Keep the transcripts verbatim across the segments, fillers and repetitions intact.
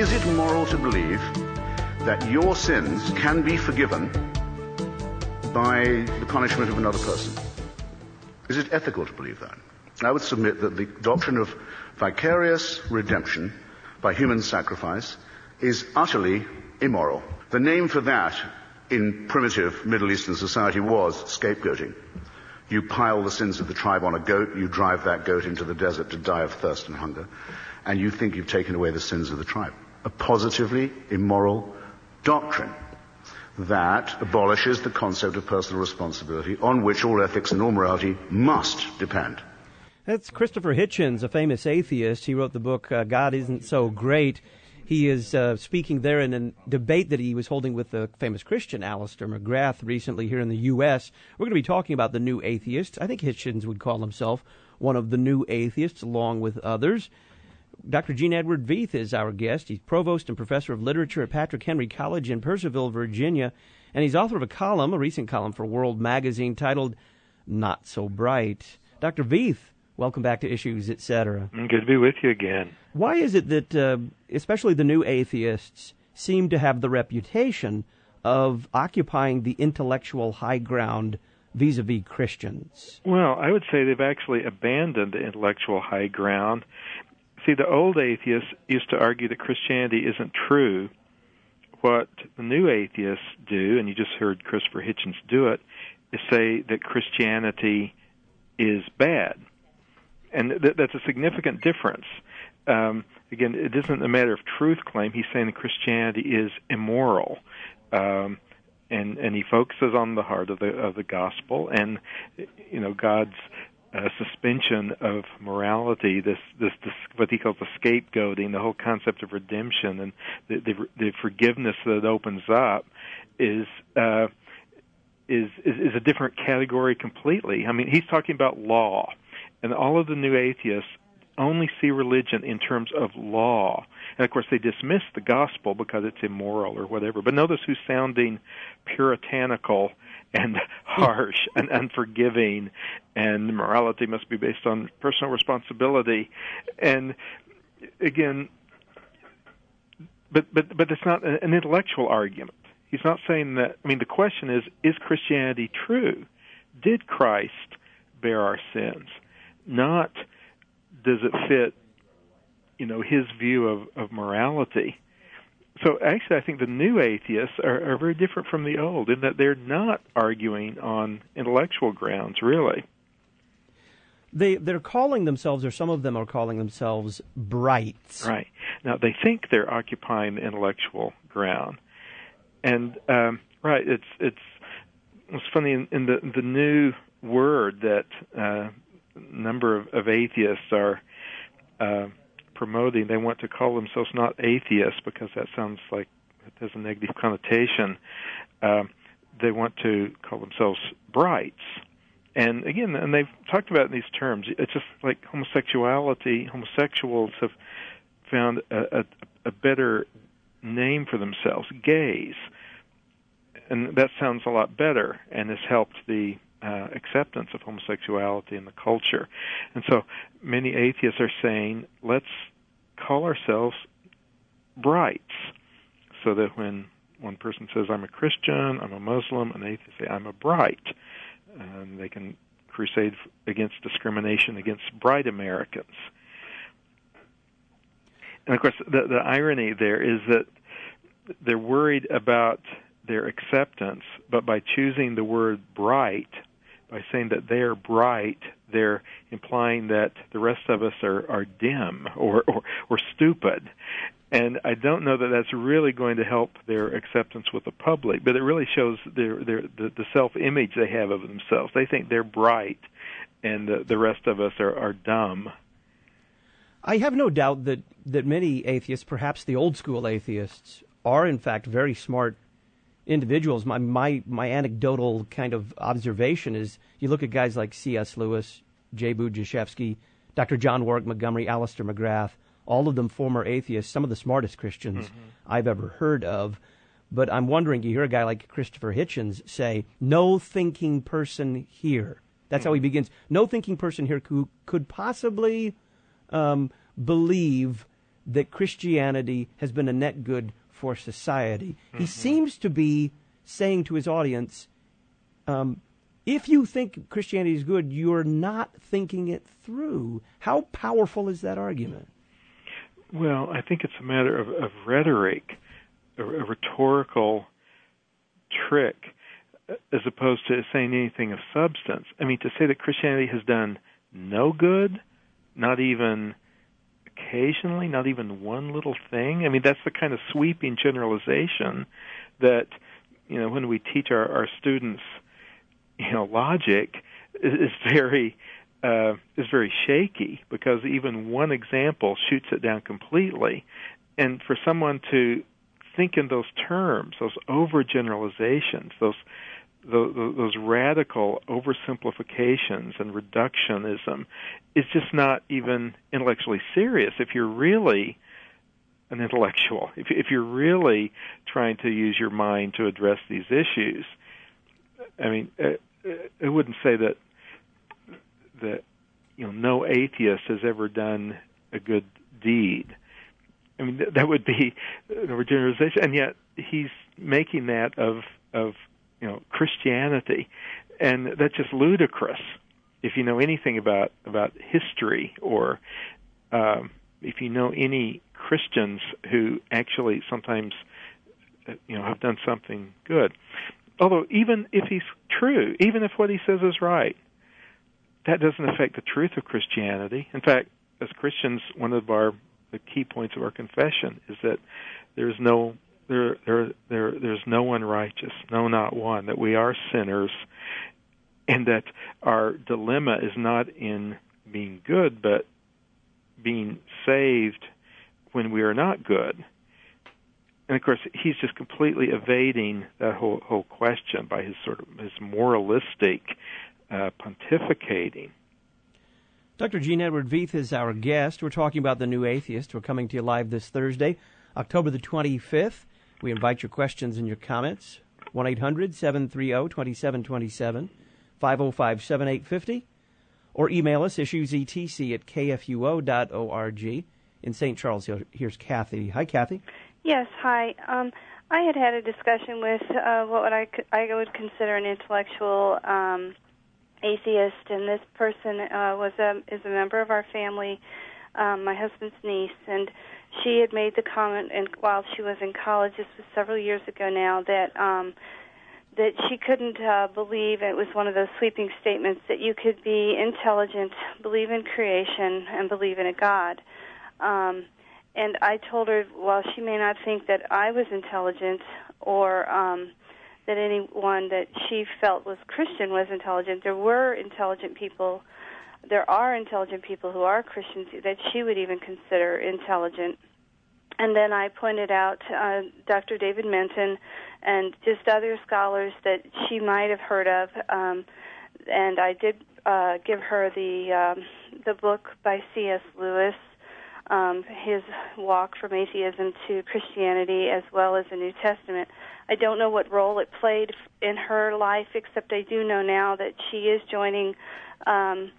is it moral to believe that your sins can be forgiven by the punishment of another person? Is it ethical to believe that? I would submit that the doctrine of vicarious redemption by human sacrifice is utterly immoral. The name for that in primitive Middle Eastern society was scapegoating. You pile the sins of the tribe on a goat, you drive that goat into the desert to die of thirst and hunger, and you think you've taken away the sins of the tribe. A positively immoral doctrine that abolishes the concept of personal responsibility on which all ethics and all morality must depend. That's Christopher Hitchens, a famous atheist. He wrote the book, uh, God Isn't So Great. He is uh, speaking there in a debate that he was holding with the famous Christian Alister McGrath recently here in the U S We're going to be talking about the new atheists. I think Hitchens would call himself one of the new atheists, along with others. Doctor Gene Edward Veith is our guest. He's provost and professor of literature at Patrick Henry College in Purcellville, Virginia, and he's author of a column, a recent column for World Magazine titled Not So Bright. Doctor Veith, welcome back to Issues, et cetera. Good to be with you again. Why is it that, uh, especially the new atheists, seem to have the reputation of occupying the intellectual high ground vis-a-vis Christians? Well, I would say they've actually abandoned the intellectual high ground. See, the old atheists used to argue that Christianity isn't true. What the new atheists do, and you just heard Christopher Hitchens do it, is say that Christianity is bad. And th- that's a significant difference. Um, again, it isn't a matter of truth claim. He's saying that Christianity is immoral. Um, and, and he focuses on the heart of the, of the gospel and, you know, God's Uh, suspension of morality, this, this, this, what he calls the scapegoating, the whole concept of redemption, and the, the, the forgiveness that it opens up is, uh, is, is, is a different category completely. I mean, he's talking about law, and all of the new atheists only see religion in terms of law. And, of course, they dismiss the gospel because it's immoral or whatever. But notice who's sounding puritanical and harsh and unforgiving, and morality must be based on personal responsibility. And again, but but but it's not an intellectual argument. He's not saying that. I mean, the question is: is Christianity true? Did Christ bear our sins? Not does it fit, you know, his view of, of morality. So actually, I think the new atheists are, are very different from the old in that they're not arguing on intellectual grounds, really. They, they're calling themselves, or some of them are calling themselves, brights. Right. Now, they think they're occupying the intellectual ground. And, um, right, it's it's it's funny, in, in the the new word that uh, a number of, of atheists are uh promoting, they want to call themselves not atheists because that sounds like it has a negative connotation. Uh, they want to call themselves brights. And again, and they've talked about it in these terms. It's just like homosexuality. Homosexuals have found a, a, a better name for themselves, gays. And that sounds a lot better and has helped the uh, acceptance of homosexuality in the culture. And so many atheists are saying, let's call ourselves brights, so that when one person says, I'm a Christian, I'm a Muslim, an atheist say, I'm a bright. And they can crusade against discrimination against bright Americans. And, of course, the, the irony there is that they're worried about their acceptance, but by choosing the word bright, by saying that they're bright, they're implying that the rest of us are, are dim or, or, or stupid. And I don't know that that's really going to help their acceptance with the public, but it really shows their, their, the, the self-image they have of themselves. They think they're bright, and the, the rest of us are, are dumb. I have no doubt that, that many atheists, perhaps the old-school atheists, are in fact very smart individuals. My, my my anecdotal kind of observation is you look at guys like C S Lewis, J. Budziszewski, Doctor John Warwick Montgomery, Alister McGrath, all of them former atheists, some of the smartest Christians mm-hmm. I've ever heard of. But I'm wondering, you hear a guy like Christopher Hitchens say, no thinking person here. That's mm-hmm. how he begins. No thinking person here who could possibly um, believe that Christianity has been a net good for society. Mm-hmm. He seems to be saying to his audience, um, if you think Christianity is good, you're not thinking it through. How powerful is that argument? Well, I think it's a matter of, of rhetoric, a, a rhetorical trick, as opposed to saying anything of substance. I mean, to say that Christianity has done no good, not even occasionally, not even one little thing. I mean, that's the kind of sweeping generalization that, you know, when we teach our, our students, you know, logic is, is very uh, is very shaky, because even one example shoots it down completely. And for someone to think in those terms, those overgeneralizations, those those, those radical oversimplifications and reductionism, is just not even intellectually serious. If you're really an intellectual, if, if you're really trying to use your mind to address these issues, I mean, I wouldn't say that that you know no atheist has ever done a good deed. I mean, that would be an overgeneralization, and yet he's making that of of you know Christianity, and that's just ludicrous. If you know anything about about history, or um, if you know any Christians who actually sometimes you know have done something good. Although even if he's true, even if what he says is right, that doesn't affect the truth of Christianity. In fact, as Christians, one of our the key points of our confession is that there's no there there there there's no one righteous, no, not one. That we are sinners, and that our dilemma is not in being good, but being saved when we are not good. And of course, he's just completely evading that whole whole question by his sort of his moralistic uh, pontificating. Doctor Gene Edward Veith is our guest. We're talking about The New Atheist. We're coming to you live this Thursday, October the twenty-fifth. We invite your questions and your comments. one eight hundred seven three zero two seven two seven, five oh five seven eight five oh, or email us, issues e t c at k f u o dot org. In Saint Charles, here's Kathy. Hi, Kathy. Yes, hi. Um, I had had a discussion with uh, what I, could, I would consider an intellectual um, atheist, and this person uh, was a, is a member of our family, um, my husband's niece, and she had made the comment, and while she was in college, this was several years ago now, that um, that she couldn't uh, believe, it was one of those sweeping statements, that you could be intelligent, believe in creation, and believe in a God. Um, And I told her, well, she may not think that I was intelligent, or um, that anyone that she felt was Christian was intelligent. There were intelligent people, there are intelligent people who are Christians that she would even consider intelligent. And then I pointed out uh, Doctor David Menton and just other scholars that she might have heard of. Um, and I did uh, give her the um, the book by C S Lewis, Um, his walk from atheism to Christianity, as well as the New Testament. I don't know what role it played in her life, except I do know now that she is joining um,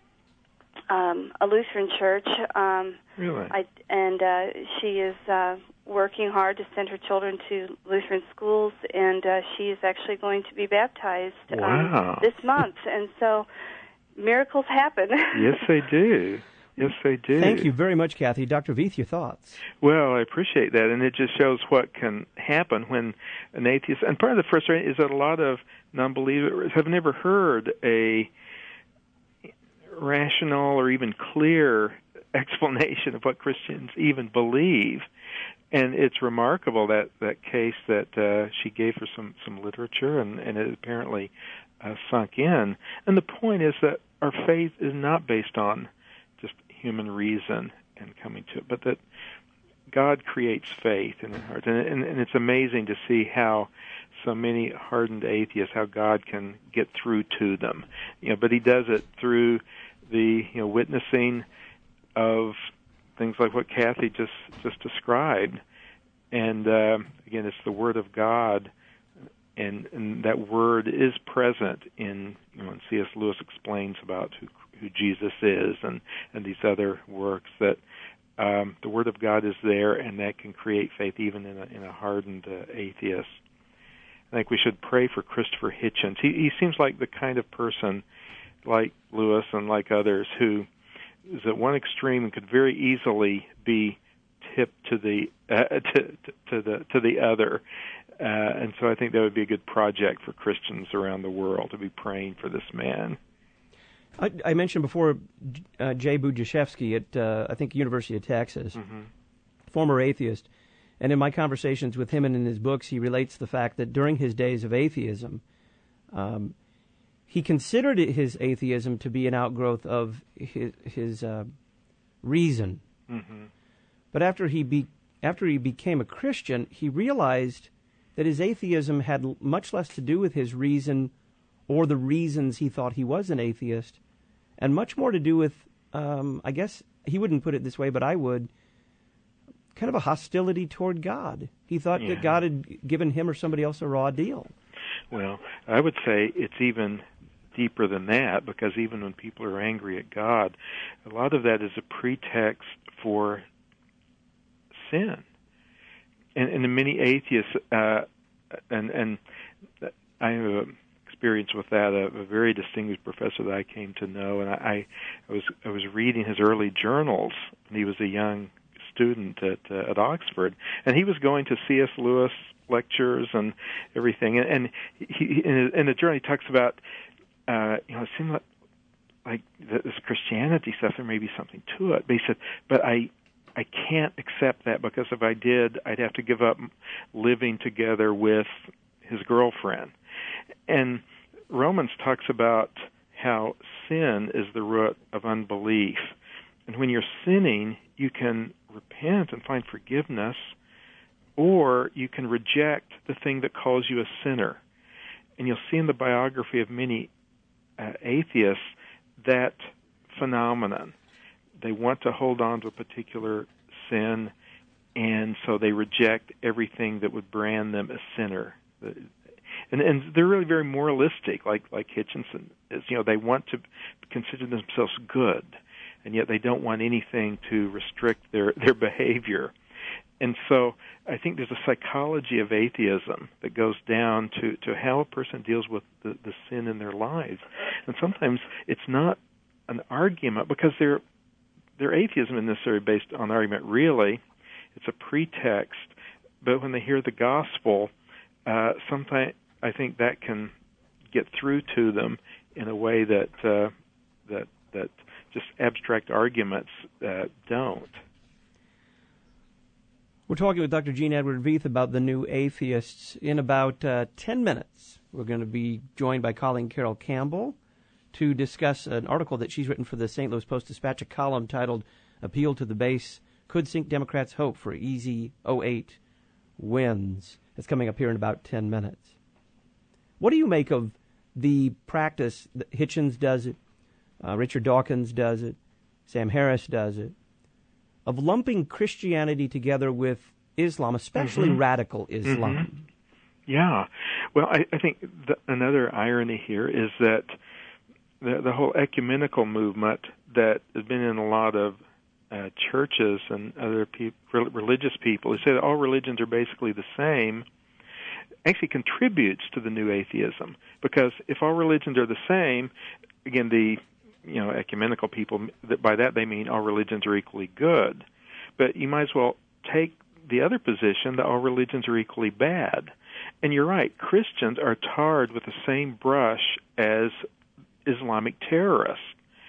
um, a Lutheran church. Um, really? I, and uh, she is uh, working hard to send her children to Lutheran schools, and uh, she is actually going to be baptized wow. um, this month. And so miracles happen. Yes, they do. Yes, they do. Thank you very much, Kathy. Doctor Veith, your thoughts? Well, I appreciate that, and it just shows what can happen when an atheist... And part of the frustration is that a lot of non-believers have never heard a rational or even clear explanation of what Christians even believe. And it's remarkable, that, that case that uh, she gave her some, some literature, and, and it apparently uh, sunk in. And the point is that our faith is not based on just human reason and coming to it, but that God creates faith in our hearts. And, and, and it's amazing to see how so many hardened atheists, how God can get through to them. You know, but he does it through the you know witnessing of things like what Kathy just, just described. And uh, again, it's the Word of God, and, and that Word is present in, you know, when C S Lewis explains about who who Jesus is, and, and these other works, that um, the Word of God is there, and that can create faith even in a, in a hardened uh, atheist. I think we should pray for Christopher Hitchens. He, he seems like the kind of person, like Lewis and like others, who is at one extreme and could very easily be tipped to the uh, to, to the to the other. Uh, and so I think that would be a good project for Christians around the world to be praying for this man. I, I mentioned before uh, Jay Budziszewski at, uh, I think, University of Texas, mm-hmm. former atheist. And in my conversations with him and in his books, he relates the fact that during his days of atheism, um, he considered his atheism to be an outgrowth of his, his uh, reason. Mm-hmm. But after he be, after he became a Christian, he realized that his atheism had much less to do with his reason or the reasons he thought he was an atheist, and much more to do with, um, I guess he wouldn't put it this way, but I would, kind of a hostility toward God. He thought yeah. that God had given him or somebody else a raw deal. Well, I would say it's even deeper than that, because even when people are angry at God, a lot of that is a pretext for sin. And, and many atheists, uh, and, and I have a experience with that, a, a very distinguished professor that I came to know, and I, I was I was reading his early journals when he was a young student at uh, at Oxford, and he was going to C S Lewis lectures and everything, and, and he in, in the journal he talks about, uh, you know, it seemed like, like this Christianity stuff, there may be something to it, but he said, but I I can't accept that, because if I did, I'd have to give up living together with his girlfriend. And Romans talks about how sin is the root of unbelief. And when you're sinning, you can repent and find forgiveness, or you can reject the thing that calls you a sinner. And you'll see in the biography of many uh, atheists that phenomenon. They want to hold on to a particular sin, and so they reject everything that would brand them a sinner. And, and they're really very moralistic, like like Hitchinson is. You know, they want to consider themselves good, and yet they don't want anything to restrict their, their behavior. And so I think there's a psychology of atheism that goes down to, to how a person deals with the, the sin in their lives. And sometimes it's not an argument, because their their atheism isn't necessarily based on argument, really. It's a pretext. But when they hear the gospel, uh, sometimes I think that can get through to them in a way that uh, that that just abstract arguments uh, don't. We're talking with Doctor Gene Edward Veith about the New Atheists. In about uh, ten minutes, we're going to be joined by Colleen Carroll Campbell to discuss an article that she's written for the Saint Louis Post-Dispatch, a column titled Appeal to the Base, Could Sink Democrats' Hope for Easy oh eight Wins. It's coming up here in about ten minutes. What do you make of the practice that Hitchens does it, uh, Richard Dawkins does it, Sam Harris does it, of lumping Christianity together with Islam, especially mm-hmm. radical Islam? Mm-hmm. Yeah. Well, I, I think the, another irony here is that the, the whole ecumenical movement that has been in a lot of uh, churches and other pe- religious people who say that all religions are basically the same actually contributes to the new atheism. Because if all religions are the same, again, the you know ecumenical people, by that they mean all religions are equally good. But you might as well take the other position that all religions are equally bad. And you're right, Christians are tarred with the same brush as Islamic terrorists.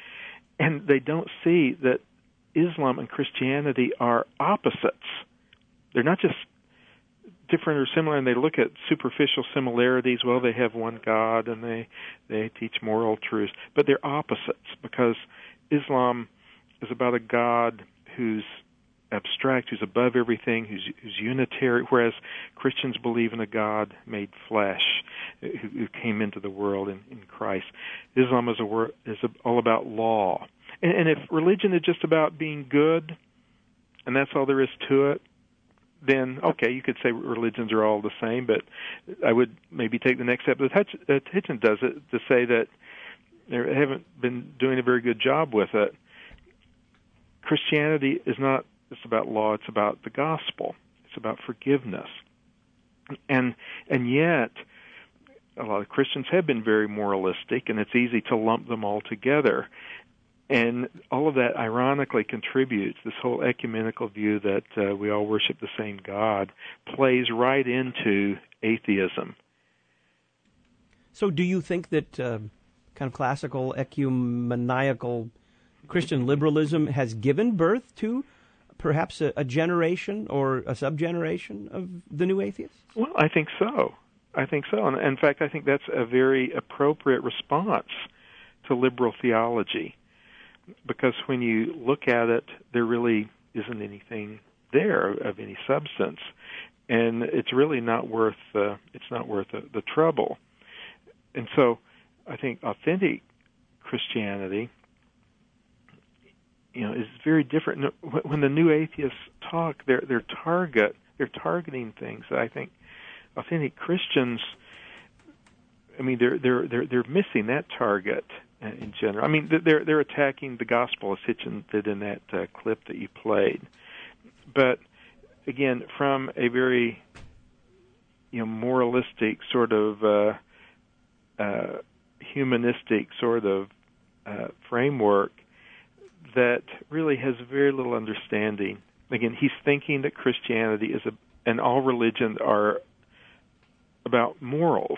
And they don't see that Islam and Christianity are opposites. They're not just different or similar, and they look at superficial similarities. Well, they have one God, and they, they teach moral truths. But they're opposites, because Islam is about a God who's abstract, who's above everything, who's, who's unitary, whereas Christians believe in a God made flesh, who, who came into the world in, in Christ. Islam is, a wor- is a, all about law. And, and if religion is just about being good, and that's all there is to it, then, okay, you could say religions are all the same, but I would maybe take the next step that Hitchens does it, to say that they haven't been doing a very good job with it. Christianity is not just about law. It's about the gospel. It's about forgiveness. And and yet, a lot of Christians have been very moralistic, and it's easy to lump them all together. And all of that, ironically, contributes, this whole ecumenical view that uh, we all worship the same God, plays right into atheism. So do you think that uh, kind of classical ecumenical Christian liberalism has given birth to perhaps a, a generation or a subgeneration of the new atheists? Well, I think so. I think so. And in fact, I think that's a very appropriate response to liberal theology, because when you look at it, there really isn't anything there of any substance, and it's really not worth uh, it's not worth the, the trouble. And so, I think authentic Christianity, you know, is very different. When the new atheists talk, their their target they're targeting things that I think authentic Christians, I mean, they're they're they're they're missing that target in general. I mean, they're they're attacking the gospel, as Hitchens did in that uh, clip that you played. But again, from a very, you know, moralistic sort of uh, uh, humanistic sort of uh, framework that really has very little understanding. Again, he's thinking that Christianity is a, and all religions are about morals.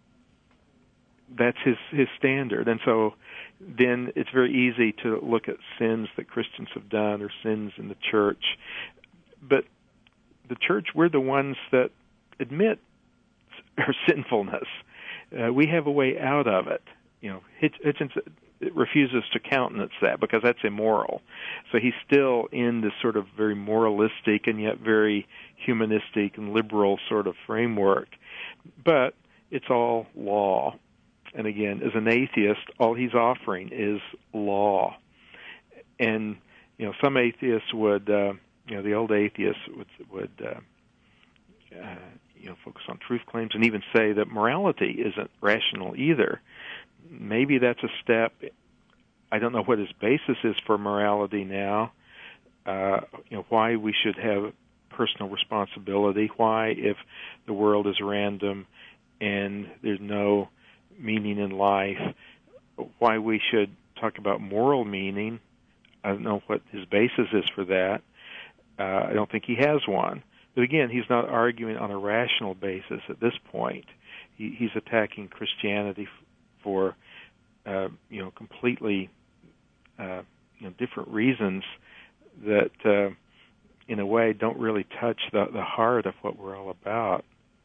That's his, his standard. And so then it's very easy to look at sins that Christians have done or sins in the church. But the church, we're the ones that admit our sinfulness. Uh, we have a way out of it. You know, Hitchens refuses to countenance that because that's immoral. So he's still in this sort of very moralistic and yet very humanistic and liberal sort of framework. But it's all law. And again, as an atheist, all he's offering is law. And, you know, some atheists would, uh, you know, the old atheists would, would uh, uh, you know, focus on truth claims and even say that morality isn't rational either. Maybe that's a step. I don't know what his basis is for morality now, uh, you know, why we should have personal responsibility, why, if the world is random and there's no meaning in life, why we should talk about moral meaning. I don't know what his basis is for that. Uh, I don't think he has one. But again, he's not arguing on a rational basis at this point. He, he's attacking Christianity f- for, uh, you know, completely, uh, you know, different reasons that, uh, in a way, don't really touch the, the heart of what we're all about.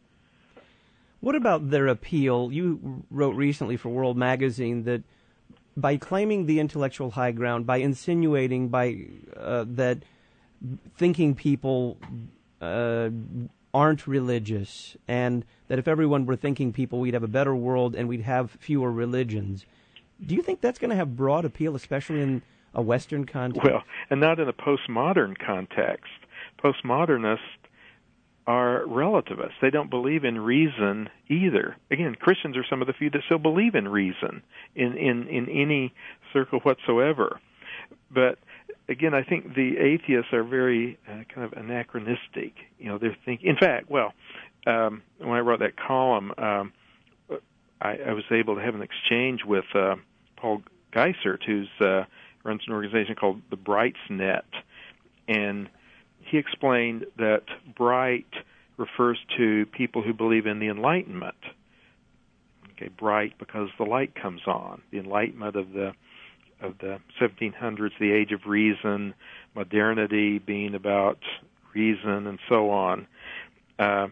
What about their appeal? You wrote recently for World Magazine that by claiming the intellectual high ground, by insinuating by uh, that thinking people uh, aren't religious, and that if everyone were thinking people, we'd have a better world and we'd have fewer religions. Do you think that's going to have broad appeal, especially in a Western context? Well, and not in a postmodern context. Postmodernists are relativists. They don't believe in reason either. Again, Christians are some of the few that still believe in reason in, in, in any circle whatsoever. But again, I think the atheists are very uh, kind of anachronistic. You know, they're thinking. In fact, well, um, when I wrote that column, um, I, I was able to have an exchange with uh, Paul Geisert, who's uh, runs an organization called the Bright's Net, and he explained that bright refers to people who believe in the Enlightenment. Okay, bright because the light comes on. The Enlightenment of the of the seventeen hundreds, the age of reason, modernity being about reason, and so on. Uh,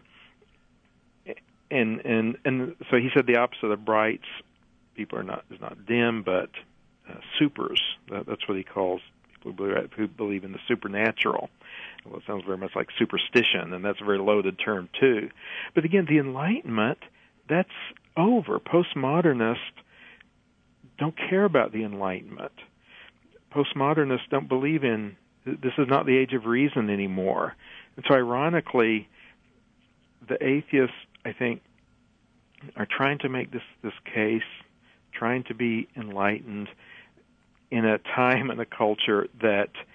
and and and so he said the opposite of brights. People are not is not dim, but uh, supers. That, that's what he calls people who believe, who believe in the supernatural. Well, it sounds very much like superstition, and that's a very loaded term, too. But again, the Enlightenment, that's over. Postmodernists don't care about the Enlightenment. Postmodernists don't believe in, this is not the age of reason anymore. And so ironically, the atheists, I think, are trying to make this, this case, trying to be enlightened in a time and a culture that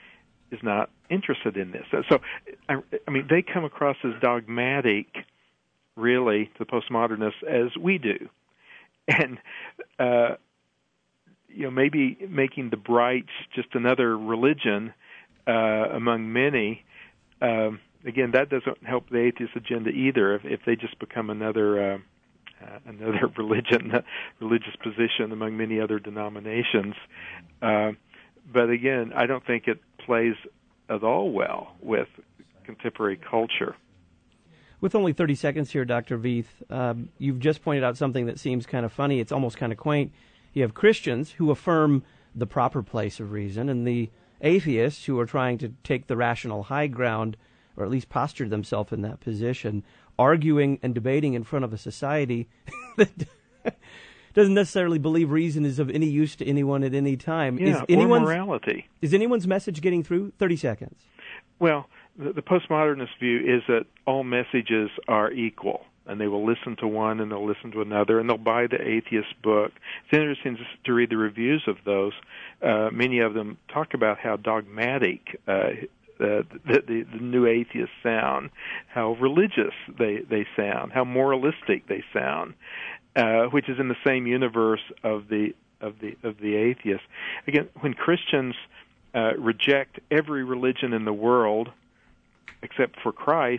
is not interested in this. So, so I, I mean, they come across as dogmatic, really, to postmodernists as we do, and uh, you know, maybe making the Brights just another religion uh, among many. Um, again, that doesn't help the atheist agenda either. If, if they just become another uh, uh, another religion, religious position among many other denominations. Uh, but again, I don't think it plays at all well with contemporary culture. With only thirty seconds here, Doctor Veith, um, you've just pointed out something that seems kind of funny. It's almost kind of quaint. You have Christians who affirm the proper place of reason, and the atheists who are trying to take the rational high ground, or at least posture themselves in that position, arguing and debating in front of a society that doesn't necessarily believe reason is of any use to anyone at any time. Yeah, is or anyone's, morality. Is anyone's message getting through? thirty seconds. Well, the, the postmodernist view is that all messages are equal, and they will listen to one and they'll listen to another, and they'll buy the atheist book. It's interesting to read the reviews of those. Uh, many of them talk about how dogmatic uh, the, the, the new atheists sound, how religious they, they sound, how moralistic they sound, uh, which is in the same universe of the of the of the atheists. Again, when Christians uh, reject every religion in the world except for Christ,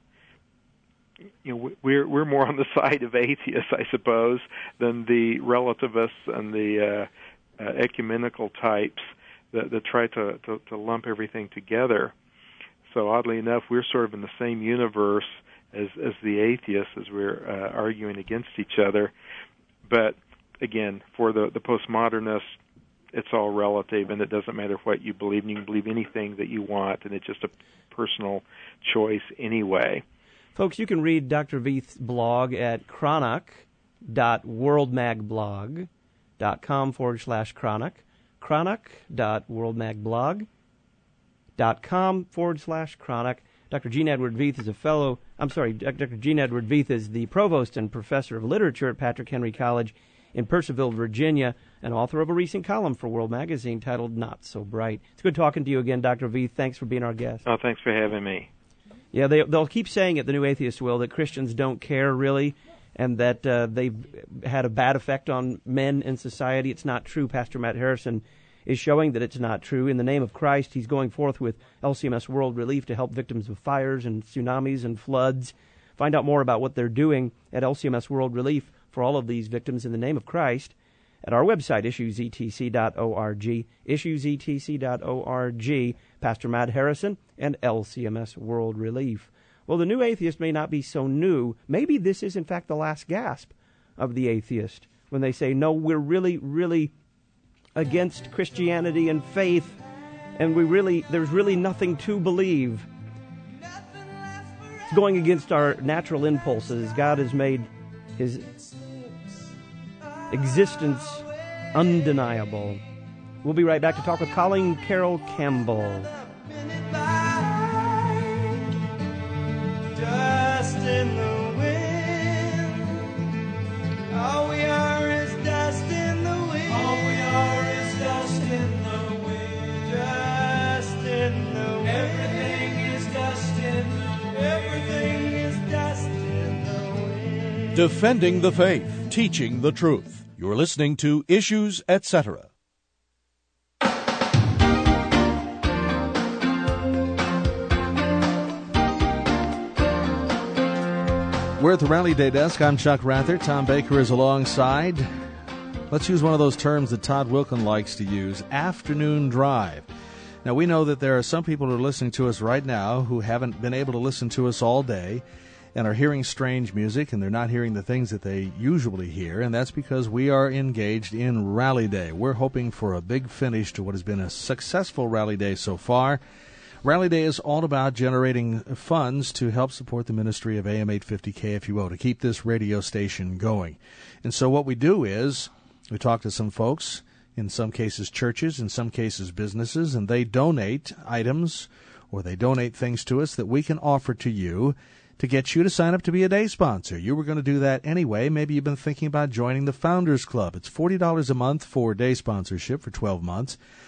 you know, we're we're more on the side of atheists, I suppose, than the relativists and the uh, uh, ecumenical types that, that try to, to, to lump everything together. So oddly enough, we're sort of in the same universe as, as the atheists as we're uh, arguing against each other. But again, for the, the postmodernists, it's all relative, and it doesn't matter what you believe. And you can believe anything that you want, and it's just a personal choice anyway. Folks, you can read Doctor Veith's blog at cronach dot worldmagblog dot com forward slash cronach. cronach dot worldmagblog dot com forward slash cronach. Doctor Gene Edward Veith is a fellow, I'm sorry, Doctor Gene Edward Veith is the provost and professor of literature at Patrick Henry College in Purcellville, Virginia, and author of a recent column for World Magazine titled Not So Bright. It's good talking to you again, Doctor Veith. Thanks for being our guest. Oh, thanks for having me. Yeah, they, they'll keep saying it, the new atheists will, that Christians don't care really, and that uh, they've had a bad effect on men in society. It's not true. Pastor Matt Harrison is showing that it's not true. In the name of Christ, he's going forth with L C M S World Relief to help victims of fires and tsunamis and floods. Find out more about what they're doing at L C M S World Relief for all of these victims in the name of Christ at our website, issues e t c dot org, issues e t c dot org, Pastor Matt Harrison and L C M S World Relief. Well, the new atheist may not be so new. Maybe this is, in fact, the last gasp of the atheist when they say, no, we're really, really against Christianity and faith, and we really, there's really nothing to believe. It's going against our natural impulses. God has made his existence undeniable. We'll be right back to talk with Colleen Carroll Campbell. Dust in the wind. All we are is dust in the wind. All we are is dust in the wind. Dust in the wind. Everything is dust in the wind. Everything is dust in the wind. Defending the faith, teaching the truth. You're listening to Issues, et cetera. We're at the Rally Day desk. I'm Chuck Rather. Tom Baker is alongside. Let's use one of those terms that Todd Wilkin likes to use, afternoon drive. Now, we know that there are some people who are listening to us right now who haven't been able to listen to us all day and are hearing strange music, and they're not hearing the things that they usually hear, and that's because we are engaged in Rally Day. We're hoping for a big finish to what has been a successful Rally Day so far. Rally Day is all about generating funds to help support the ministry of A M eight fifty K F U O, to keep this radio station going. And so what we do is we talk to some folks, in some cases churches, in some cases businesses, and they donate items or they donate things to us that we can offer to you to get you to sign up to be a day sponsor. You were going to do that anyway. Maybe you've been thinking about joining the Founders Club. It's forty dollars a month for day sponsorship for twelve months.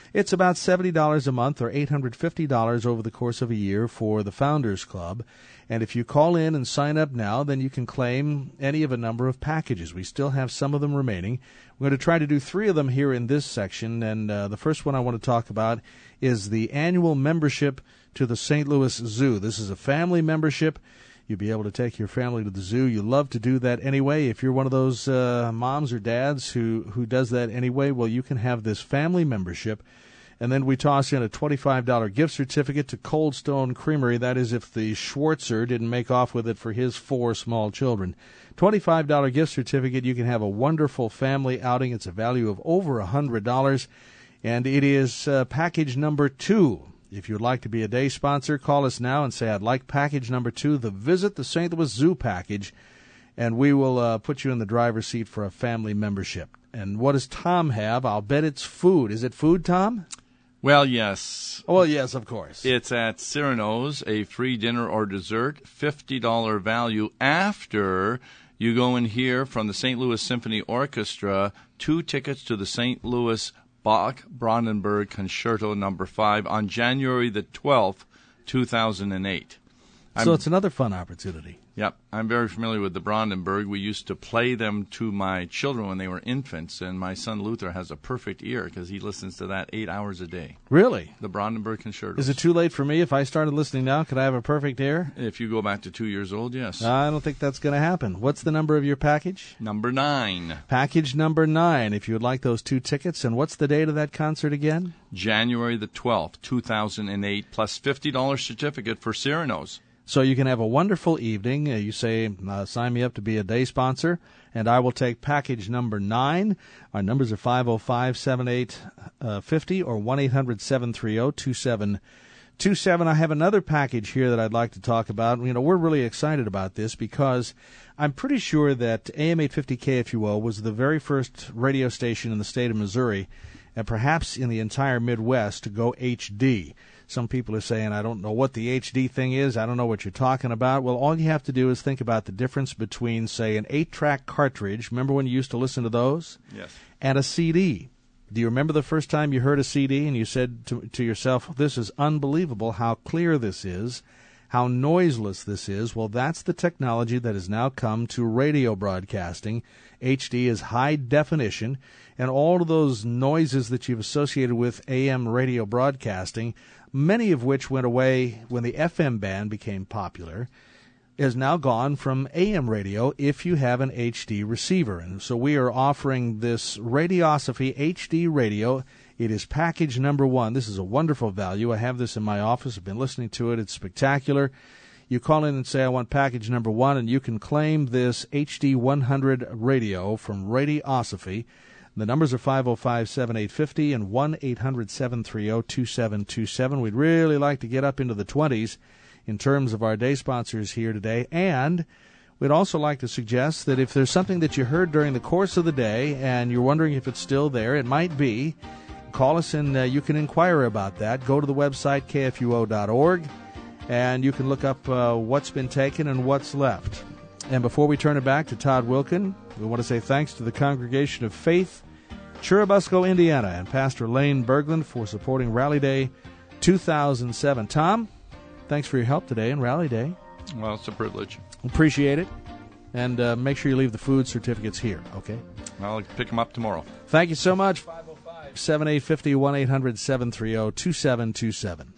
It's about seventy dollars a month or eight hundred fifty dollars over the course of a year for the Founders Club. And if you call in and sign up now, then you can claim any of a number of packages. We still have some of them remaining. We're going to try to do three of them here in this section. And uh, the first one I want to talk about is the annual membership to the Saint Louis Zoo. This is a family membership. You'll be able to take your family to the zoo. You love to do that anyway. If you're one of those uh, moms or dads who, who does that anyway, well, you can have this family membership. And then we toss in a twenty-five dollars gift certificate to Cold Stone Creamery. That is if the Schwartzer didn't make off with it for his four small children. twenty-five dollars gift certificate. You can have a wonderful family outing. It's a value of over one hundred dollars. And it is uh, package number two. If you'd like to be a day sponsor, call us now and say, I'd like package number two, the Visit the Saint Louis Zoo package. And we will uh, put you in the driver's seat for a family membership. And what does Tom have? I'll bet it's food. Is it food, Tom? Well, yes. Well, yes, of course. It's at Cyrano's, a free dinner or dessert, fifty dollars value after you go and hear from the Saint Louis Symphony Orchestra, two tickets to the Saint Louis Bach Brandenburg Concerto number five on January the twelfth, two thousand eight. So it's another fun opportunity. Yep. I'm very familiar with the Brandenburg. We used to play them to my children when they were infants, and my son Luther has a perfect ear because he listens to that eight hours a day. Really? The Brandenburg Concerto. Is it too late for me if I started listening now? Could I have a perfect ear? If you go back to two years old, yes. I don't think that's going to happen. What's the number of your package? Number nine. Package number nine, if you would like those two tickets. And what's the date of that concert again? January the twelfth, two thousand eight, plus fifty dollars certificate for Cyrano's. So you can have a wonderful evening. Uh, you say, uh, sign me up to be a day sponsor, and I will take package number nine. Our numbers are five oh five, seven eight five oh or one eight hundred, seven three oh, two seven two seven. I have another package here that I'd like to talk about. You know, we're really excited about this because I'm pretty sure that A M eight fifty K F U O was the very first radio station in the state of Missouri, and perhaps in the entire Midwest, to go H D. Some people are saying, I don't know what the H D thing is. I don't know what you're talking about. Well, all you have to do is think about the difference between, say, an eight-track cartridge. Remember when you used to listen to those? Yes. And a C D. Do you remember the first time you heard a C D and you said to, to yourself, this is unbelievable how clear this is, how noiseless this is? Well, that's the technology that has now come to radio broadcasting. H D is high definition, and all of those noises that you've associated with A M radio broadcasting, many of which went away when the F M band became popular, is now gone from A M radio if you have an H D receiver. And so we are offering this Radiosophy H D radio. It is package number one. This is a wonderful value. I have this in my office. I've been listening to it. It's spectacular. You call in and say, I want package number one, and you can claim this H D one hundred radio from Radiosophy. The numbers are five oh five, seven eight five oh and one eight hundred, seven three oh, two seven two seven. We'd really like to get up into the twenties in terms of our day sponsors here today. And we'd also like to suggest that if there's something that you heard during the course of the day and you're wondering if it's still there, it might be, call us and uh, you can inquire about that. Go to the website, K F U O dot org, and you can look up uh, what's been taken and what's left. And before we turn it back to Todd Wilkin, we want to say thanks to the Congregation of Faith, Churubusco, Indiana, and Pastor Lane Berglund for supporting Rally Day two thousand seven. Tom, thanks for your help today in Rally Day. Well, it's a privilege. Appreciate it. And uh, make sure you leave the food certificates here, okay? I'll pick them up tomorrow. Thank you so much. five oh five, seven eight five oh, one eight hundred, seven three oh, two seven two seven.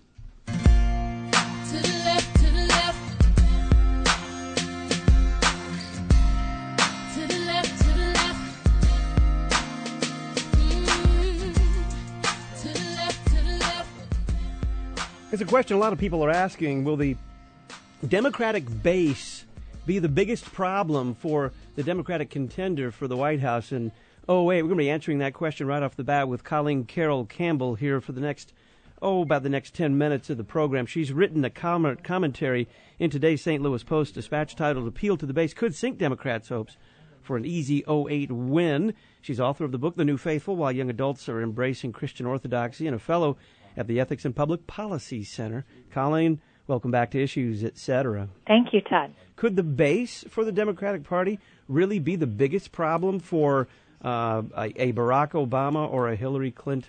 It's a question a lot of people are asking. Will the Democratic base be the biggest problem for the Democratic contender for the White House? And, oh, wait, we're going to be answering that question right off the bat with Colleen Carroll Campbell here for the next, oh, about the next ten minutes of the program. She's written a comment, commentary in today's Saint Louis Post-Dispatch titled, Appeal to the Base Could Sink Democrats' Hopes for an Easy oh eight Win. She's author of the book, The New Faithful, Why Young Adults Are Embracing Christian Orthodoxy, and a fellow at the Ethics and Public Policy Center. Colleen, welcome back to Issues, et cetera. Thank you, Todd. Could the base for the Democratic Party really be the biggest problem for uh, a, a Barack Obama or a Hillary Clinton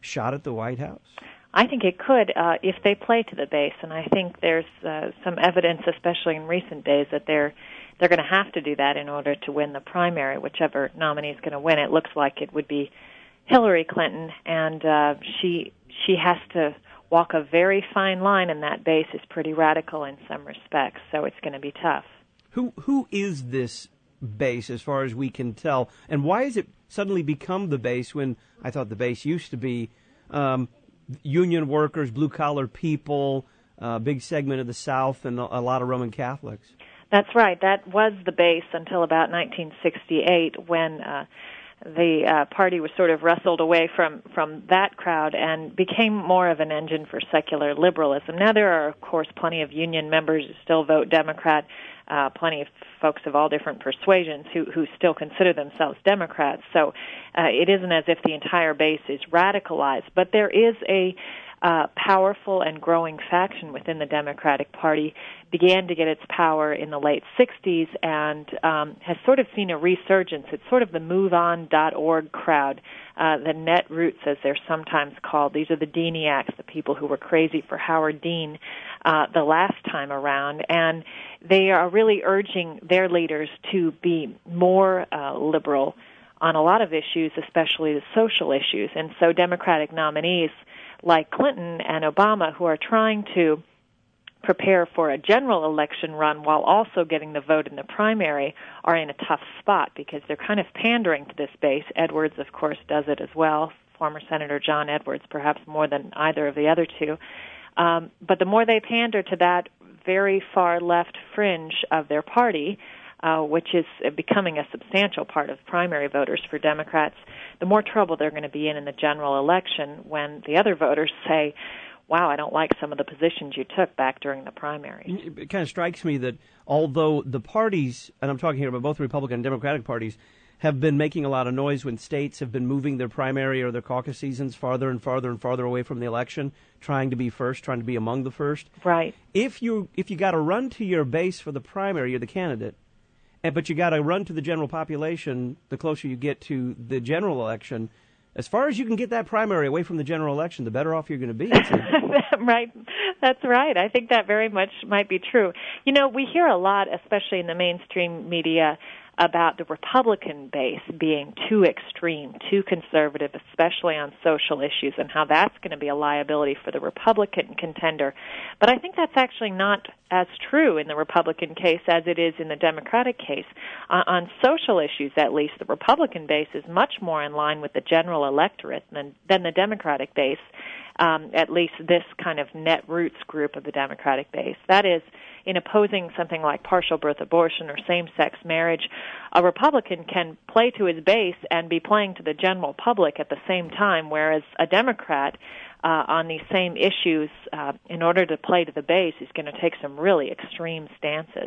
shot at the White House? I think it could uh, if they play to the base, and I think there's uh, some evidence, especially in recent days, that they're they're going to have to do that in order to win the primary, whichever nominee is going to win. It looks like it would be Hillary Clinton, and uh, she she has to walk a very fine line, and that base is pretty radical in some respects, so it's going to be tough. Who who is this base, as far as we can tell, and why has it suddenly become the base when I thought the base used to be um, union workers, blue-collar people, a uh, big segment of the South, and a, a lot of Roman Catholics? That's right. That was the base until about nineteen sixty-eight, when uh, the uh, party was sort of wrestled away from, from that crowd and became more of an engine for secular liberalism. Now there are, of course, plenty of union members who still vote Democrat, uh, plenty of folks of all different persuasions who, who still consider themselves Democrats. So uh, it isn't as if the entire base is radicalized, but there is a Uh, powerful and growing faction within the Democratic Party, began to get its power in the late sixties and um, has sort of seen a resurgence. It's sort of the move on dot org crowd, uh, the Netroots as they're sometimes called. These are the Deaniacs, the people who were crazy for Howard Dean uh, the last time around, and they are really urging their leaders to be more uh, liberal on a lot of issues, especially the social issues. And so Democratic nominees like Clinton and Obama, who are trying to prepare for a general election run while also getting the vote in the primary, are in a tough spot because they're kind of pandering to this base. Edwards, of course, does it as well. Former Senator John Edwards, perhaps more than either of the other two. Um, but the more they pander to that very far left fringe of their party, Uh, which is becoming a substantial part of primary voters for Democrats, the more trouble they're going to be in in the general election when the other voters say, wow, I don't like some of the positions you took back during the primary. It kind of strikes me that although the parties, and I'm talking here about both the Republican and Democratic parties, have been making a lot of noise when states have been moving their primary or their caucus seasons farther and farther and farther away from the election, trying to be first, trying to be among the first. Right. If you if you got to run to your base for the primary, you're the candidate. But you got to run to the general population the closer you get to the general election. As far as you can get that primary away from the general election, the better off you're going to be. Right. That's right. I think that very much might be true. You know, we hear a lot, especially in the mainstream media, about the Republican base being too extreme, too conservative, especially on social issues, and how that's going to be a liability for the Republican contender. But I think that's actually not as true in the Republican case as it is in the Democratic case. Uh, on social issues, at least, the Republican base is much more in line with the general electorate than, than the Democratic base, um, at least this kind of net roots group of the Democratic base. That is, in opposing something like partial birth abortion or same-sex marriage, a Republican can play to his base and be playing to the general public at the same time, whereas a Democrat uh, on these same issues, uh, in order to play to the base, is going to take some really extreme stances.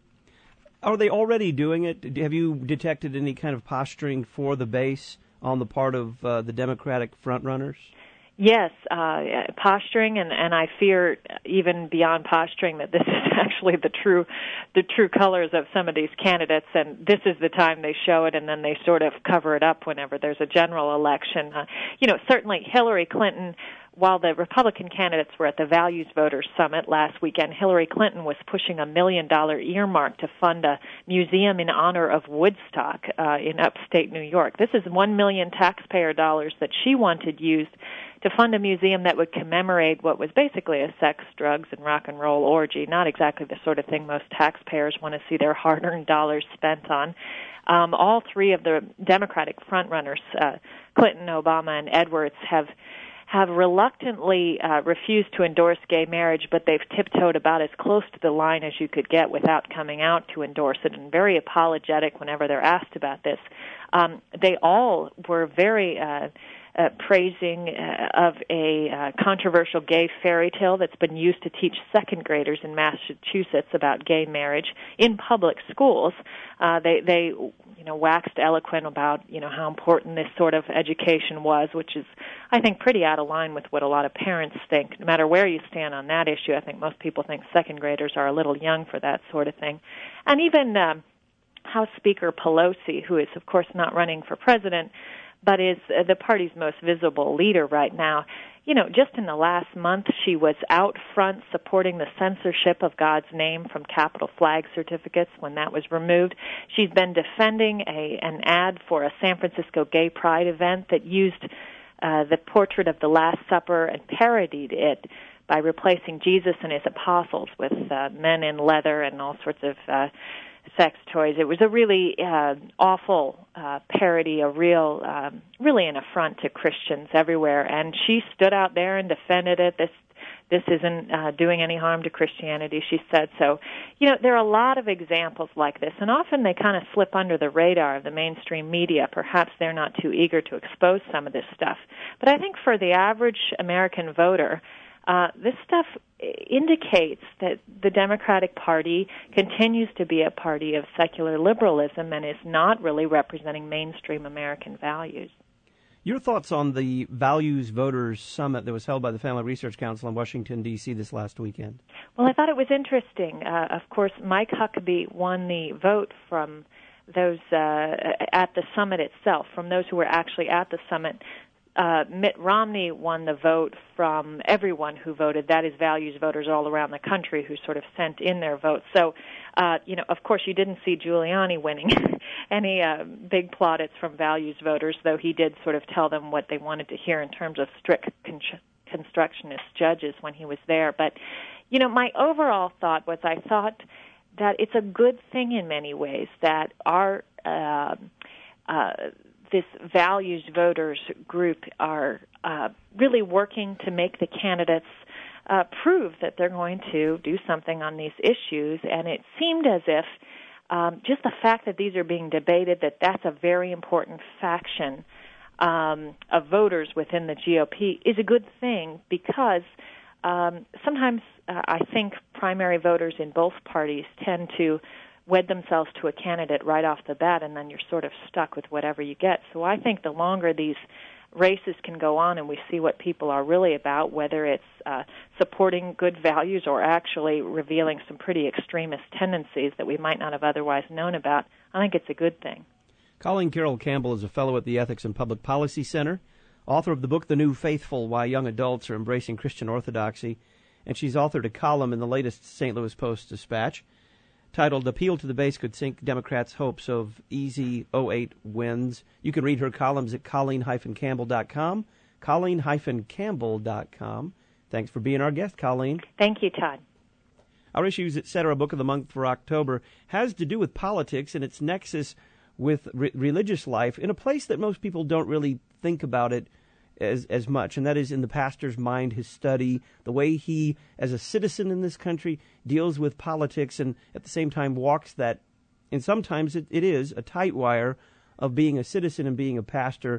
Are they already doing it? Have you detected any kind of posturing for the base on the part of uh, the Democratic frontrunners? Yes, uh, posturing, and, and I fear even beyond posturing that this is actually the true, the true colors of some of these candidates, and this is the time they show it, and then they sort of cover it up whenever there's a general election. Uh, you know, certainly Hillary Clinton, while the Republican candidates were at the Values Voters Summit last weekend, Hillary Clinton was pushing a million dollar earmark to fund a museum in honor of Woodstock uh, in upstate New York. This is one million taxpayer dollars that she wanted used to fund a museum that would commemorate what was basically a sex, drugs, and rock and roll orgy, not exactly the sort of thing most taxpayers want to see their hard-earned dollars spent on. Um, all three of the Democratic frontrunners, uh, Clinton, Obama, and Edwards, have have reluctantly uh, refused to endorse gay marriage, but they've tiptoed about as close to the line as you could get without coming out to endorse it, and very apologetic whenever they're asked about this. Um, they all were very uh, uh, praising uh, of a uh, controversial gay fairy tale that's been used to teach second graders in Massachusetts about gay marriage in public schools. Uh, they, they, you know, waxed eloquent about, you know, how important this sort of education was, which is, I think, pretty out of line with what a lot of parents think. No matter where you stand on that issue, I think most people think second graders are a little young for that sort of thing. And even um, House Speaker Pelosi, who is, of course, not running for president, but is uh, the party's most visible leader right now. You know, just in the last month, she was out front supporting the censorship of God's name from Capitol flag certificates when that was removed. She's been defending a an ad for a San Francisco gay pride event that used uh, the portrait of the Last Supper and parodied it by replacing Jesus and his apostles with uh, men in leather and all sorts of uh, sex toys. It was a really uh, awful uh, parody, a real, um, really an affront to Christians everywhere. And she stood out there and defended it. This this isn't uh, doing any harm to Christianity, she said. So, you know, there are a lot of examples like this, and often they kind of slip under the radar of the mainstream media. Perhaps they're not too eager to expose some of this stuff. But I think for the average American voter, Uh, this stuff indicates that the Democratic Party continues to be a party of secular liberalism and is not really representing mainstream American values. Your thoughts on the Values Voters Summit that was held by the Family Research Council in Washington, D C this last weekend? Well, I thought it was interesting. Uh, of course, Mike Huckabee won the vote from those uh, at the summit itself, from those who were actually at the summit. Uh, Mitt Romney won the vote from everyone who voted. That is, values voters all around the country who sort of sent in their votes. So, uh, you know, of course, you didn't see Giuliani winning any uh, big plaudits from values voters, though he did sort of tell them what they wanted to hear in terms of strict con- constructionist judges when he was there. But, you know, my overall thought was I thought that it's a good thing in many ways that our uh, uh, this values voters group are uh, really working to make the candidates uh, prove that they're going to do something on these issues. And it seemed as if um, just the fact that these are being debated, that that's a very important faction um, of voters within the G O P is a good thing, because um, sometimes uh, I think primary voters in both parties tend to wed themselves to a candidate right off the bat, and then you're sort of stuck with whatever you get. So I think the longer these races can go on and we see what people are really about, whether it's uh, supporting good values or actually revealing some pretty extremist tendencies that we might not have otherwise known about, I think it's a good thing. Colleen Carroll Campbell is a fellow at the Ethics and Public Policy Center, author of the book The New Faithful, Why Young Adults Are Embracing Christian Orthodoxy, and she's authored a column in the latest Saint Louis Post-Dispatch titled Appeal to the Base Could Sink Democrats' Hopes of Easy oh eight Wins. You can read her columns at colleen dash campbell dot com, colleen dash campbell dot com. Thanks for being our guest, Colleen. Thank you, Todd. Our Issues, et cetera, book of the month for October has to do with politics and its nexus with re- religious life in a place that most people don't really think about it as as much, and that is in the pastor's mind, his study, the way he, as a citizen in this country, deals with politics and at the same time walks that, and sometimes it, it is, a tight wire of being a citizen and being a pastor.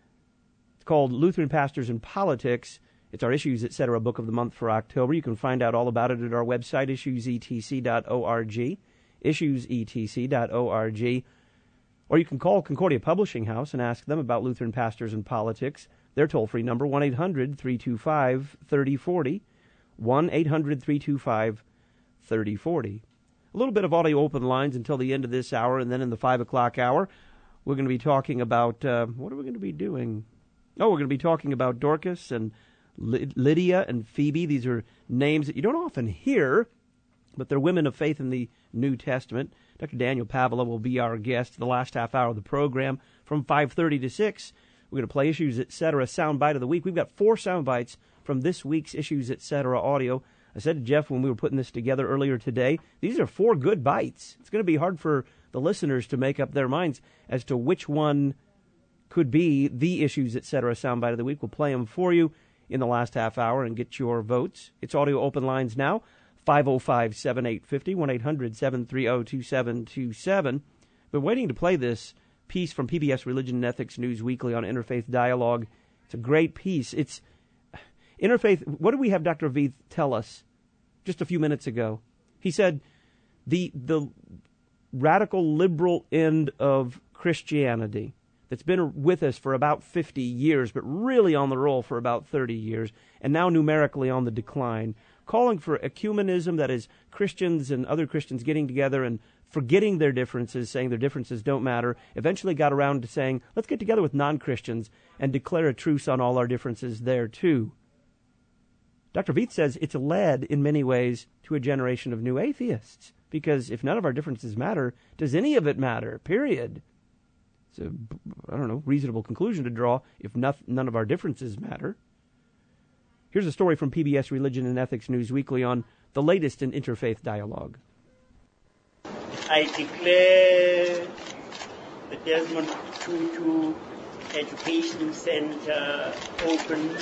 It's called Lutheran Pastors and Politics. It's our Issues, et cetera, book of the month for October. You can find out all about it at our website, issues e t c dot org, issues e t c dot org. Or you can call Concordia Publishing House and ask them about Lutheran Pastors and Politics. Their toll-free number, one eight hundred three two five three oh four oh, one eight hundred three two five three oh four oh. A little bit of audio open lines until the end of this hour, and then in the five o'clock hour, we're going to be talking about, uh, what are we going to be doing? Oh, we're going to be talking about Dorcas and Lydia and Phoebe. These are names that you don't often hear, but they're women of faith in the New Testament. Doctor Daniel Pavela will be our guest the last half hour of the program from five thirty to six. We're going to play Issues, et cetera, soundbite of the week. We've got four soundbites from this week's Issues, et cetera, audio. I said to Jeff when we were putting this together earlier today, these are four good bites. It's going to be hard for the listeners to make up their minds as to which one could be the Issues, et cetera, soundbite of the week. We'll play them for you in the last half hour and get your votes. It's audio open lines now, five oh five, seven eight five oh, one eight hundred seven three oh two seven two seven. Been waiting to play this piece from P B S Religion and Ethics News Weekly on Interfaith Dialogue. It's a great piece. It's Interfaith. What did we have Doctor Veith tell us just a few minutes ago? He said the the radical liberal end of Christianity, that's been with us for about fifty years, but really on the roll for about thirty years, and now numerically on the decline, calling for ecumenism, that is, Christians and other Christians getting together and forgetting their differences, saying their differences don't matter, eventually got around to saying, let's get together with non-Christians and declare a truce on all our differences there too. Doctor Veith says it's led, in many ways, to a generation of new atheists, because if none of our differences matter, does any of it matter, period? It's a, I don't know, reasonable conclusion to draw if not, none of our differences matter. Here's a story from P B S Religion and Ethics News Weekly on the latest in interfaith dialogue. I declare the Desmond Tutu Education Center open.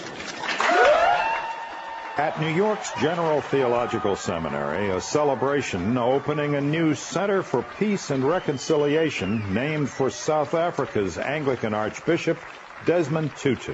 At New York's General Theological Seminary, a celebration opening a new Center for Peace and Reconciliation named for South Africa's Anglican Archbishop, Desmond Tutu.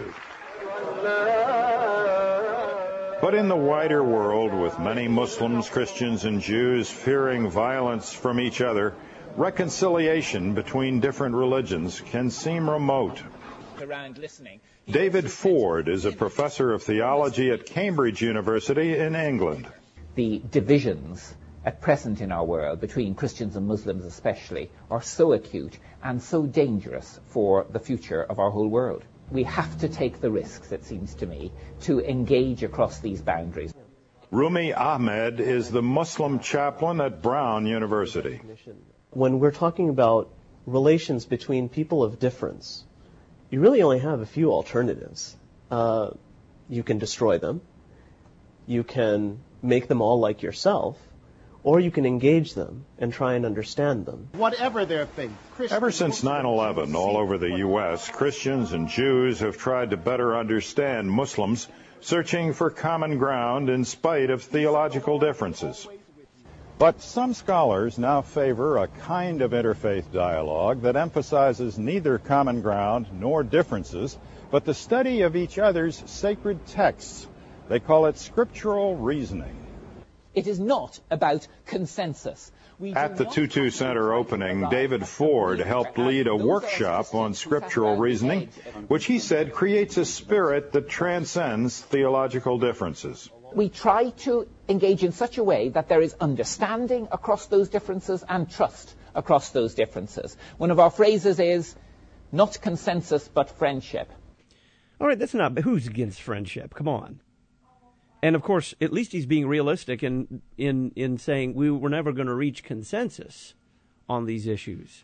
But in the wider world, with many Muslims, Christians, and Jews fearing violence from each other, reconciliation between different religions can seem remote. Around listening. David Ford is a professor of theology at Cambridge University in England. The divisions at present in our world, between Christians and Muslims especially, are so acute and so dangerous for the future of our whole world. We have to take the risks, it seems to me, to engage across these boundaries. Rumi Ahmed is the Muslim chaplain at Brown University. When we're talking about relations between people of difference, you really only have a few alternatives. Uh, you can destroy them, you can make them all like yourself, or you can engage them and try and understand them. Whatever their faith. Ever since nine eleven, all over the U S, Christians and Jews have tried to better understand Muslims, searching for common ground in spite of theological differences. But some scholars now favor a kind of interfaith dialogue that emphasizes neither common ground nor differences, but the study of each other's sacred texts. They call it scriptural reasoning. It is not about consensus. At the Tutu Center opening, David Ford helped lead a workshop on scriptural reasoning, which he said creates a spirit that transcends theological differences. We try to engage in such a way that there is understanding across those differences and trust across those differences. One of our phrases is, not consensus, but friendship. All right, that's not, who's against friendship? Come on. And, of course, at least he's being realistic in in, in saying we were never going to reach consensus on these issues.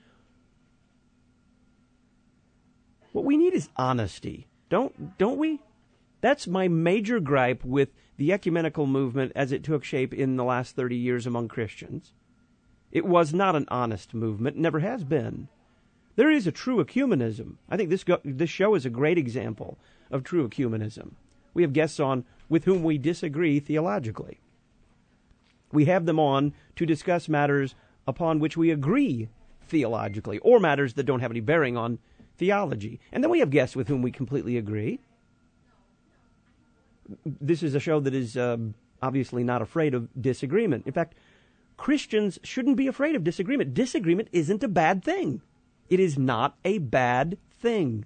What we need is honesty, don't don't we? That's my major gripe with the ecumenical movement as it took shape in the last thirty years among Christians. It was not an honest movement, never has been. There is a true ecumenism. I think this go, this show is a great example of true ecumenism. We have guests on with whom we disagree theologically. We have them on to discuss matters upon which we agree theologically, or matters that don't have any bearing on theology. And then we have guests with whom we completely agree. This is a show that is uh, obviously not afraid of disagreement. In fact, Christians shouldn't be afraid of disagreement. Disagreement isn't a bad thing. It is not a bad thing.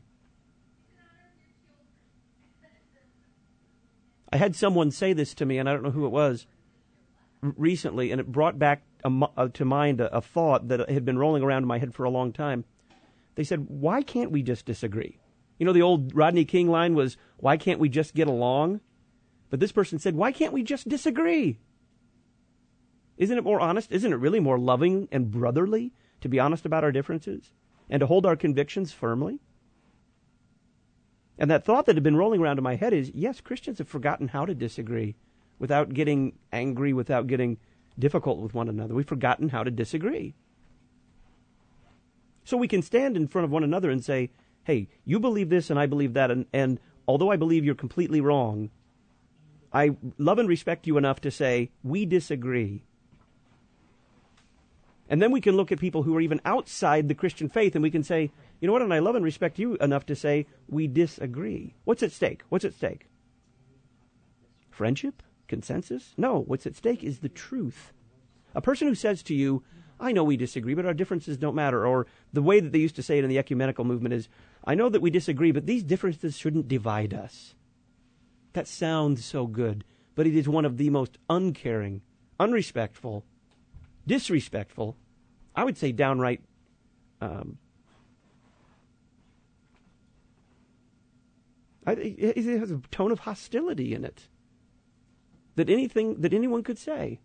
I had someone say this to me, and I don't know who it was, r- recently, and it brought back a, uh, to mind a, a thought that had been rolling around in my head for a long time. They said, why can't we just disagree? You know, the old Rodney King line was, why can't we just get along? But this person said, why can't we just disagree? Isn't it more honest? Isn't it really more loving and brotherly to be honest about our differences and to hold our convictions firmly? And that thought that had been rolling around in my head is, yes, Christians have forgotten how to disagree without getting angry, without getting difficult with one another. We've forgotten how to disagree. So we can stand in front of one another and say, hey, you believe this and I believe that, and, and although I believe you're completely wrong, I love and respect you enough to say, we disagree. And then we can look at people who are even outside the Christian faith and we can say, you know what, and I love and respect you enough to say, we disagree. What's at stake? What's at stake? Friendship? Consensus? No, what's at stake is the truth. A person who says to you, I know we disagree, but our differences don't matter. Or the way that they used to say it in the ecumenical movement is, I know that we disagree, but these differences shouldn't divide us. That sounds so good, but it is one of the most uncaring, unrespectful, disrespectful, I would say downright um, I, it has a tone of hostility in it that anything that anyone could say,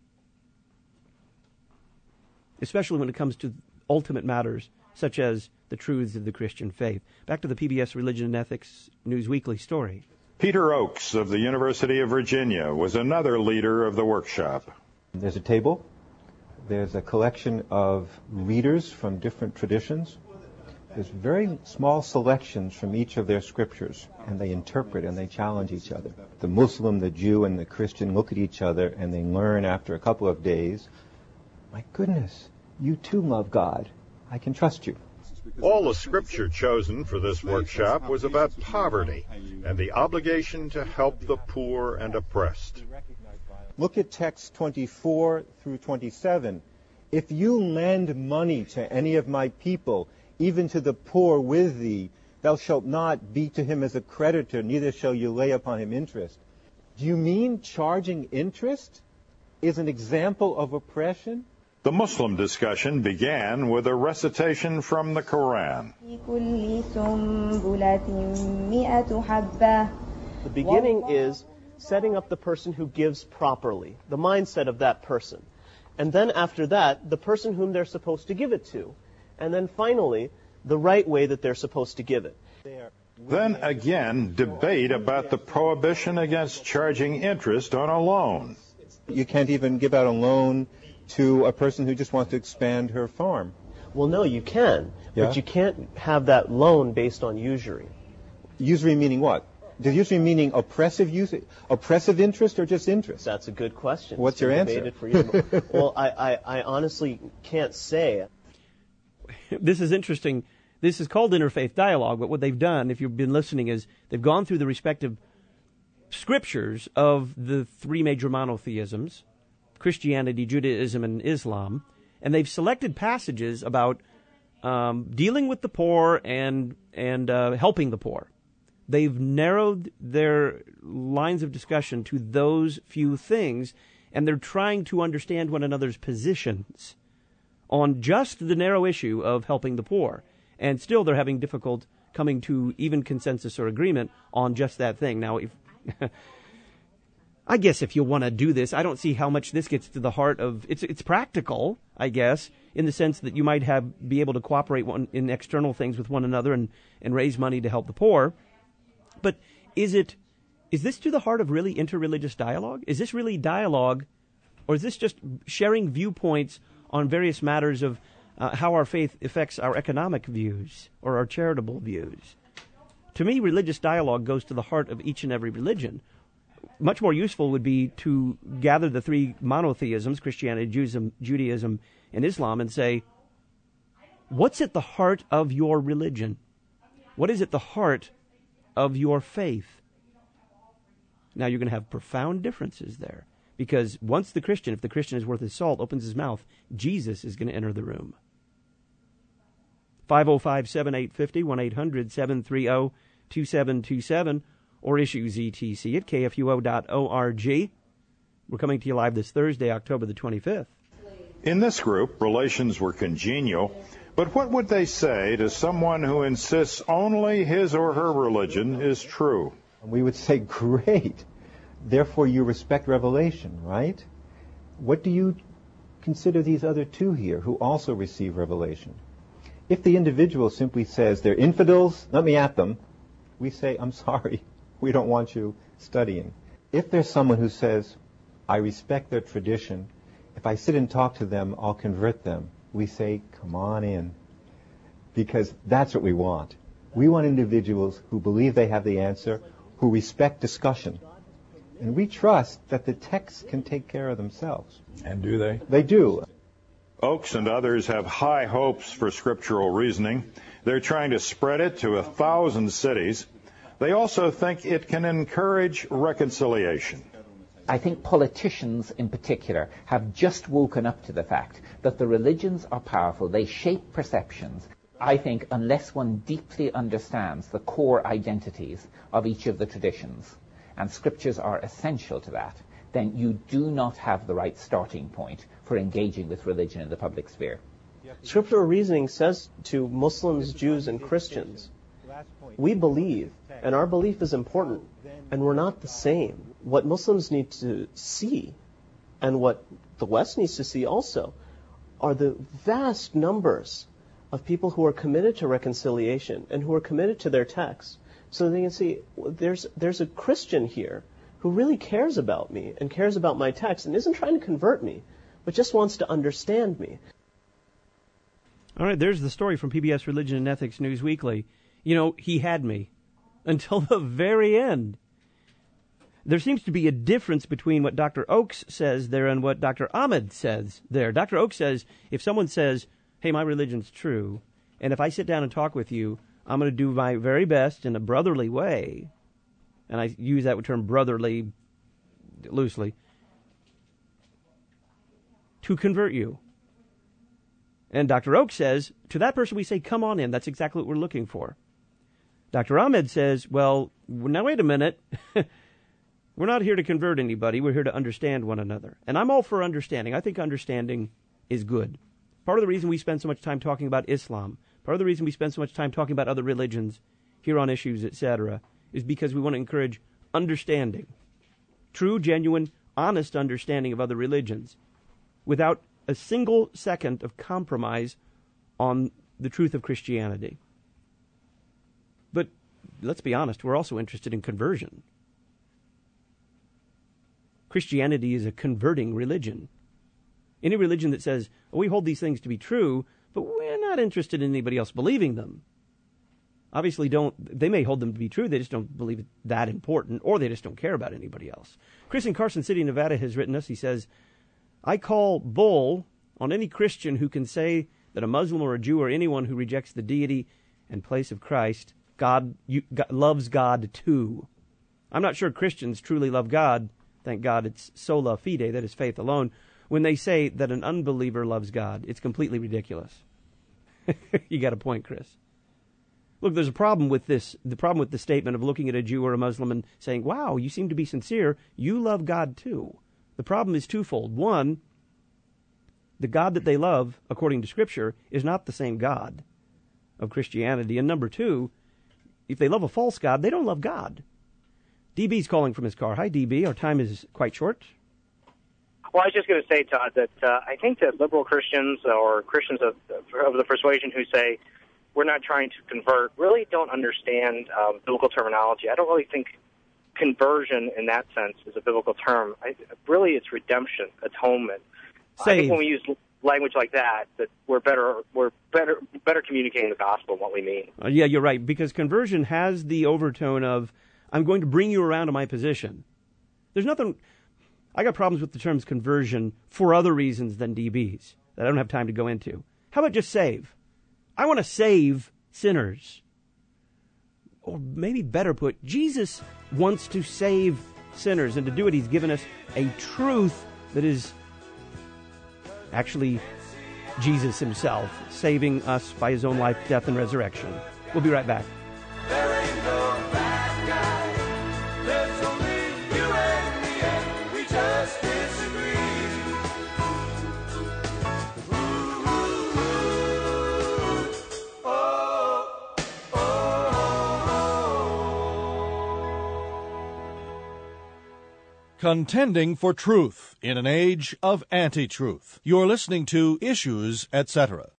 especially when it comes to ultimate matters such as the truths of the Christian faith. Back to the P B S Religion and Ethics News Weekly story. Peter Oakes of the University of Virginia was another leader of the workshop. There's a table. There's a collection of readers from different traditions. There's very small selections from each of their scriptures, and they interpret and they challenge each other. The Muslim, the Jew, and the Christian look at each other, and they learn after a couple of days, my goodness, you too love God. I can trust you. All the scripture chosen for this workshop was about poverty and the obligation to help the poor and oppressed. Look at text twenty-four through twenty-seven. If you lend money to any of my people, even to the poor with thee, thou shalt not be to him as a creditor, neither shall you lay upon him interest. Do you mean charging interest is an example of oppression? The Muslim discussion began with a recitation from the Quran. The beginning is setting up the person who gives properly, the mindset of that person. And then after that, the person whom they're supposed to give it to. And then finally, the right way that they're supposed to give it. Then again, debate about the prohibition against charging interest on a loan. You can't even give out a loan to a person who just wants to expand her farm. Well, no, you can, Yeah? but you can't have that loan based on usury. Usury meaning what? Does usury meaning oppressive use, oppressive interest or just interest? That's a good question. What's It's your been answer? debated for years. Well, I, I, I honestly can't say. This is interesting. This is called interfaith dialogue, but what they've done, if you've been listening, is they've gone through the respective scriptures of the three major monotheisms, Christianity, Judaism, and Islam, and they've selected passages about um, dealing with the poor and and uh, helping the poor. They've narrowed their lines of discussion to those few things, and they're trying to understand one another's positions on just the narrow issue of helping the poor. And still they're having difficult coming to even consensus or agreement on just that thing. Now, if I guess if you want to do this, I don't see how much this gets to the heart of it's it's practical, I guess, in the sense that you might have be able to cooperate one, in external things with one another and, and raise money to help the poor. But is it is this to the heart of really interreligious dialogue? Is this really dialogue, or is this just sharing viewpoints on various matters of uh, how our faith affects our economic views or our charitable views? To me, religious dialogue goes to the heart of each and every religion. Much more useful would be to gather the three monotheisms, Christianity, Judaism, Judaism, and Islam, and say, what's at the heart of your religion? What is at the heart of your faith? Now, you're going to have profound differences there. Because once the Christian, if the Christian is worth his salt, opens his mouth, Jesus is going to enter the room. five oh five, seven eight five oh, one eight hundred, seven three zero, two seven two seven, or issue Z T C at K F U O dot org. We're coming to you live this Thursday, October the twenty-fifth. In this group, relations were congenial, but what would they say to someone who insists only his or her religion is true? We would say, great. Therefore, you respect revelation, right? What do you consider these other two here who also receive revelation? If the individual simply says they're infidels, let me at them, we say, I'm sorry, we don't want you studying. If there's someone who says, I respect their tradition, if I sit and talk to them, I'll convert them, we say, come on in. Because that's what we want. We want individuals who believe they have the answer, who respect discussion. And we trust that the texts can take care of themselves. And do they? They do. Oakes and others have high hopes for scriptural reasoning. They're trying to spread it to a thousand cities. They also think it can encourage reconciliation. I think politicians in particular have just woken up to the fact that the religions are powerful. They shape perceptions. I think unless one deeply understands the core identities of each of the traditions, and scriptures are essential to that, then you do not have the right starting point for engaging with religion in the public sphere. Scriptural reasoning says to Muslims, Jews, and Christians, we believe, and our belief is important, and we're not the same. What Muslims need to see, and what the West needs to see also, are the vast numbers of people who are committed to reconciliation and who are committed to their text, so they can see there's there's a Christian here who really cares about me and cares about my text and isn't trying to convert me, but just wants to understand me. All right, there's the story from P B S Religion and Ethics News Weekly. You know, he had me until the very end. There seems to be a difference between what Doctor Oakes says there and what Doctor Ahmed says there. Doctor Oakes says if someone says, hey, my religion's true, and if I sit down and talk with you, I'm going to do my very best in a brotherly way, and I use that term brotherly loosely, to convert you. And Doctor Oakes says, to that person we say, come on in. That's exactly what we're looking for. Doctor Ahmed says, well, now wait a minute. We're not here to convert anybody. We're here to understand one another. And I'm all for understanding. I think understanding is good. Part of the reason we spend so much time talking about Islam, part of the reason we spend so much time talking about other religions here on Issues, et cetera, is because we want to encourage understanding. True, genuine, honest understanding of other religions without a single second of compromise on the truth of Christianity. But let's be honest, we're also interested in conversion. Christianity is a converting religion. Any religion that says, oh, we hold these things to be true, but we're not interested in anybody else believing them, obviously don't, they may hold them to be true, they just don't believe it that important, or they just don't care about anybody else. Chris in Carson City, Nevada has written us, he says, I call bull on any Christian who can say that a Muslim or a Jew or anyone who rejects the deity and place of Christ, God, you, God loves God too. I'm not sure Christians truly love God. Thank God it's sola fide, that is faith alone. When they say that an unbeliever loves God, it's completely ridiculous. You got a point, Chris. Look, there's a problem with this, the problem with the statement of looking at a Jew or a Muslim and saying, wow, you seem to be sincere. You love God too. The problem is twofold. One, the God that they love, according to Scripture, is not the same God of Christianity. And number two, if they love a false God, they don't love God. D B's calling from his car. Hi, D B. Our time is quite short. Well, I was just going to say, Todd, that uh, I think that liberal Christians or Christians of, of the persuasion who say we're not trying to convert really don't understand um, biblical terminology. I don't really think conversion in that sense is a biblical term. I, really, it's redemption, atonement. Save. I think when we use language like that, that we're better we're better better communicating the gospel and what we mean. Uh, yeah, you're right, because conversion has the overtone of I'm going to bring you around to my position. There's nothing. I got problems with the terms conversion for other reasons than D B's that I don't have time to go into. How about just save? I want to save sinners. Or maybe better put, Jesus wants to save sinners, and to do it, he's given us a truth that is actually Jesus himself, saving us by his own life, death, and resurrection. We'll be right back. There ain't no bad guy. There's only you and me, and we just disagree. Ooh, ooh, ooh. Oh, oh. Contending for truth in an age of anti-truth. You're listening to Issues, et cetera.